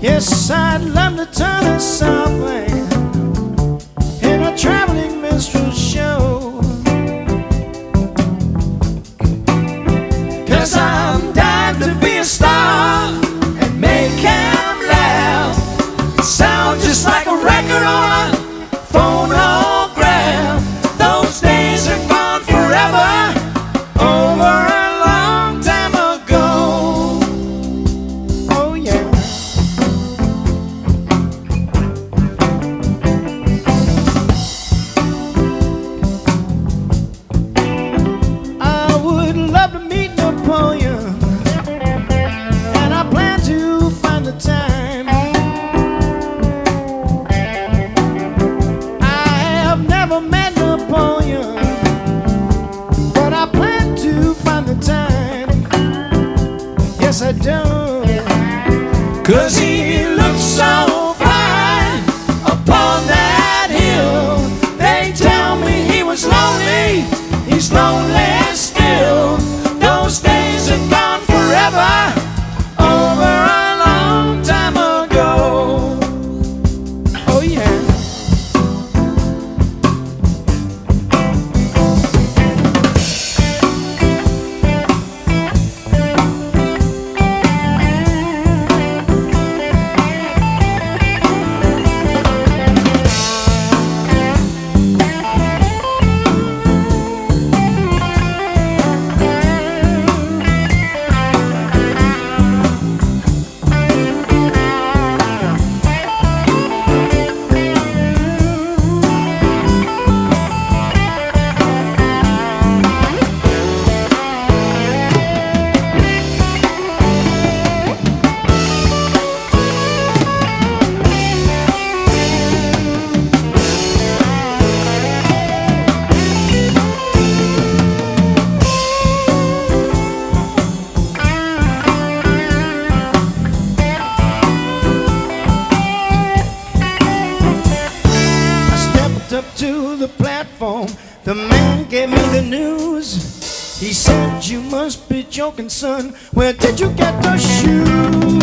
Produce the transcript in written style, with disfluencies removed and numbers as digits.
Yes, I'd love to turn a Southland in a traveling minstrel show. 'Cause I'm dying to be a star and make him laugh. Sound just like a record on a phonograph. Those days are gone forever, over a long time ago. Oh yeah. I would love to meet Napoleon, and I plan to find the time. I have never met Napoleon, but I plan to find the time. Yes, I do. 'Cause he looks so fine upon that hill. They tell me he was lonely, he's lonely still. Those days are gone forever, over a long time ago. Oh yeah. Up to the platform, the man gave me the news. He said, "You must be joking, son. Where did you get those shoes?"